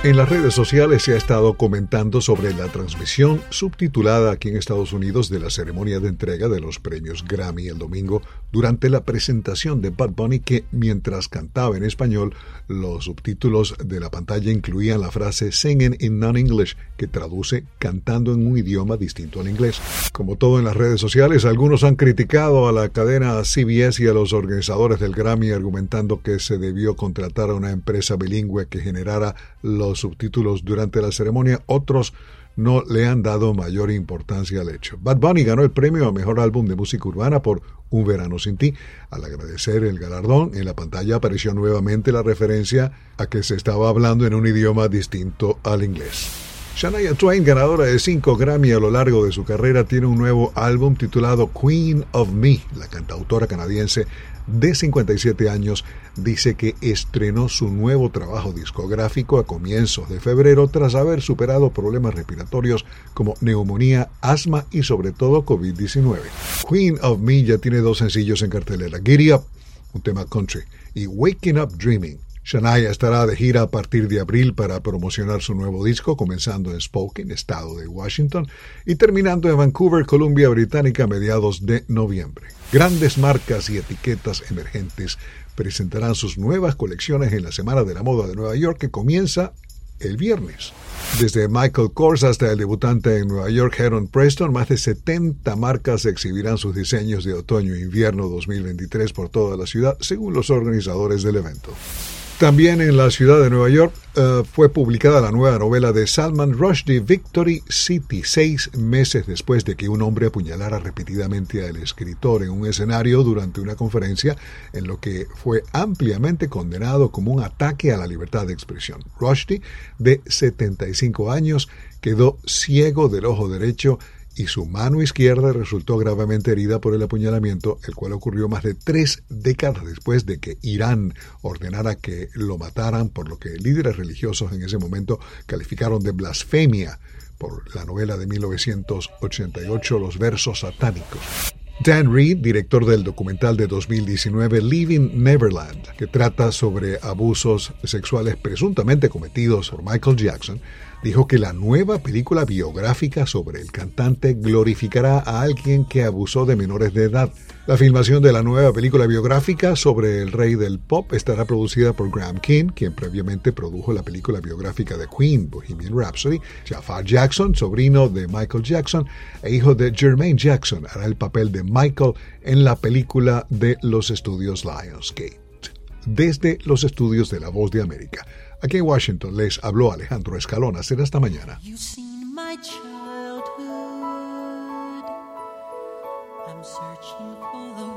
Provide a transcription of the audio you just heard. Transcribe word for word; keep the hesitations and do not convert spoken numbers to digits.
En las redes sociales se ha estado comentando sobre la transmisión subtitulada aquí en Estados Unidos de la ceremonia de entrega de los premios Grammy el domingo durante la presentación de Bad Bunny, que mientras cantaba en español, los subtítulos de la pantalla incluían la frase "singing in non-English", que traduce cantando en un idioma distinto al inglés. Como todo en las redes sociales, algunos han criticado a la cadena C B S y a los organizadores del Grammy, argumentando que se debió contratar a una empresa bilingüe que generara los subtítulos durante la ceremonia. Otros no le han dado mayor importancia al hecho. Bad Bunny ganó el premio a Mejor Álbum de Música Urbana por Un Verano Sin Ti. Al agradecer el galardón, en la pantalla apareció nuevamente la referencia a que se estaba hablando en un idioma distinto al inglés. Shania Twain, ganadora de cinco Grammy a lo largo de su carrera, tiene un nuevo álbum titulado Queen of Me. La cantautora canadiense de cincuenta y siete años dice que estrenó su nuevo trabajo discográfico a comienzos de febrero tras haber superado problemas respiratorios como neumonía, asma y sobre todo covid diecinueve. Queen of Me ya tiene dos sencillos en cartelera: Giddy Up, un tema country, y Waking Up Dreaming. Shania estará de gira a partir de abril para promocionar su nuevo disco, comenzando en Spokane, estado de Washington, y terminando en Vancouver, Columbia Británica, a mediados de noviembre. Grandes marcas y etiquetas emergentes presentarán sus nuevas colecciones en la Semana de la Moda de Nueva York, que comienza el viernes. Desde Michael Kors hasta el debutante en Nueva York, Heron Preston, más de setenta marcas exhibirán sus diseños de otoño e invierno dos mil veintitrés por toda la ciudad, según los organizadores del evento. También en la ciudad de Nueva York uh, fue publicada la nueva novela de Salman Rushdie, Victory City, seis meses después de que un hombre apuñalara repetidamente al escritor en un escenario durante una conferencia, en lo que fue ampliamente condenado como un ataque a la libertad de expresión. Rushdie, de setenta y cinco años, quedó ciego del ojo derecho y su mano izquierda resultó gravemente herida por el apuñalamiento, el cual ocurrió más de tres décadas después de que Irán ordenara que lo mataran, por lo que líderes religiosos en ese momento calificaron de blasfemia por la novela de mil novecientos ochenta y ocho, Los versos satánicos. Dan Reed, director del documental de dos mil diecinueve Leaving Neverland, que trata sobre abusos sexuales presuntamente cometidos por Michael Jackson, dijo que la nueva película biográfica sobre el cantante glorificará a alguien que abusó de menores de edad. La filmación de la nueva película biográfica sobre el rey del pop estará producida por Graham King, quien previamente produjo la película biográfica de Queen, Bohemian Rhapsody. Jafar Jackson, sobrino de Michael Jackson e hijo de Jermaine Jackson, hará el papel de Michael en la película de los estudios Lionsgate. Desde los estudios de La Voz de América, aquí en Washington, les habló Alejandro Escalona. Será hasta mañana. You've seen my childhood. I'm searching for the